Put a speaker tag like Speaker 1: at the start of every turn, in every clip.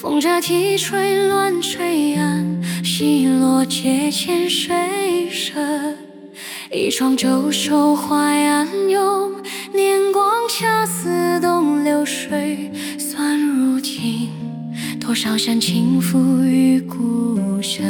Speaker 1: 风乍啼吹乱炊案，西落阶前水舍。一窗旧手花暗涌，年光恰似东流水，算如今多少山轻拂于故城。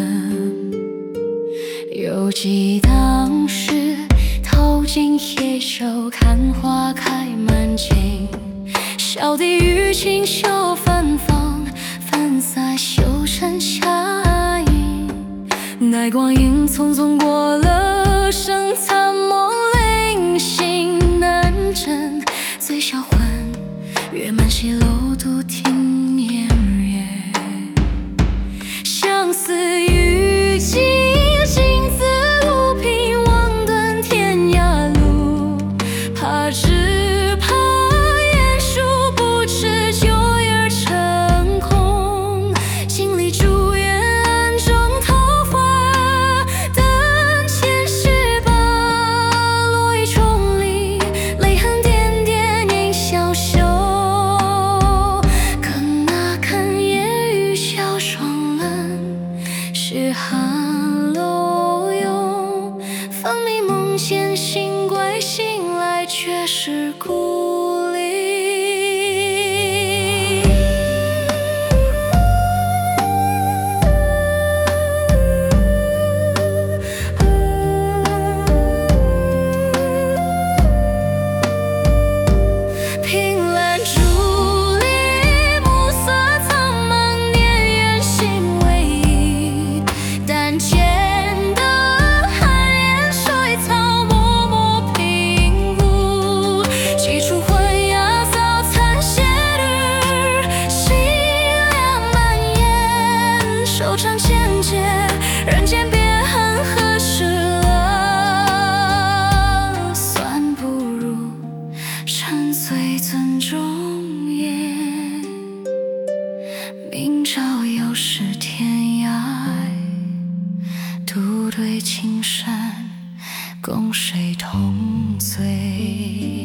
Speaker 1: 犹记当时透进野手，看花开满径，小弟与锦绣芬芳，粉洒绣成霞影。待光阴匆匆过了生残梦零星难枕，醉销魂，月满西楼独听年月。相思于今，镜自路平，望断天涯路。怕只怕雁书不知旧月成空，镜里朱颜暗中桃花等前世吧。落雨重里，泪痕点点映小袖，更那看夜雨笑霜冷，是寒楼涌。分明梦见新归，醒来却是故里。凭栏伫立，暮色苍茫，年远心微移。但见得寒烟水草，默默平芜。几处昏鸦早残斜日，心凉满眼。收场千劫，人间别恨何时了？算不如沉醉尊中夜。明朝又是天涯，独对青山，共谁同醉？